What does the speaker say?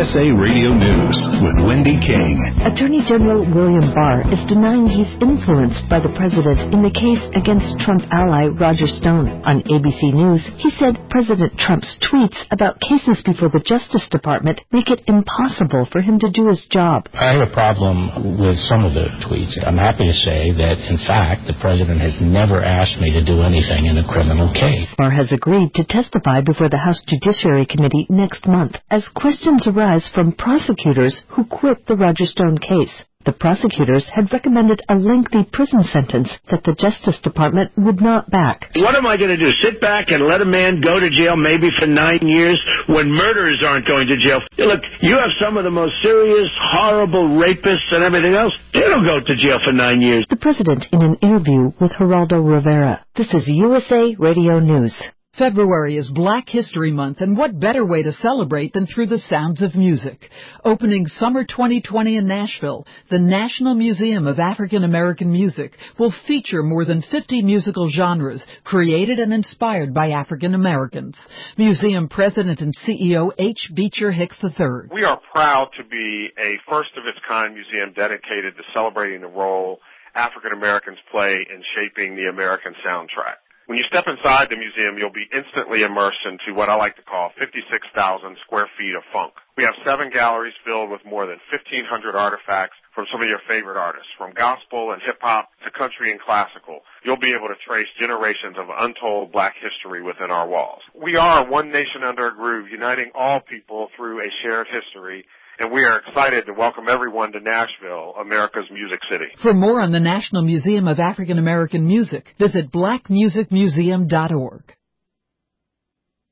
USA Radio News with Wendy King. Attorney General William Barr is denying he's influenced by the president in the case against Trump ally Roger Stone. On ABC News, he said President Trump's tweets about cases before the Justice Department make it impossible for him to do his job. I have a problem with some of the tweets. I'm happy to say that, in fact, the president has never asked me to do anything in a criminal case. Barr has agreed to testify before the House Judiciary Committee next month as questions arise from prosecutors who quit the Roger Stone case. The prosecutors had recommended a lengthy prison sentence that the Justice Department would not back. What am I going to do? Sit back and let a man go to jail maybe for 9 years when murderers aren't going to jail? Look, you have some of the most serious, horrible rapists and everything else. They don't go to jail for 9 years. The president in an interview with Geraldo Rivera. This is USA Radio News. February is Black History Month, and what better way to celebrate than through the sounds of music? Opening summer 2020 in Nashville, the National Museum of African American Music will feature more than 50 musical genres created and inspired by African Americans. Museum President and CEO H. Beecher Hicks III. We are proud to be a first-of-its-kind museum dedicated to celebrating the role African Americans play in shaping the American soundtrack. When you step inside the museum, you'll be instantly immersed into what I like to call 56,000 square feet of funk. We have 7 galleries filled with more than 1,500 artifacts from some of your favorite artists, from gospel and hip-hop to country and classical. You'll be able to trace generations of untold Black history within our walls. We are one nation under a groove, uniting all people through a shared history. And we are excited to welcome everyone to Nashville, America's Music City. For more on the National Museum of African American Music, visit blackmusicmuseum.org.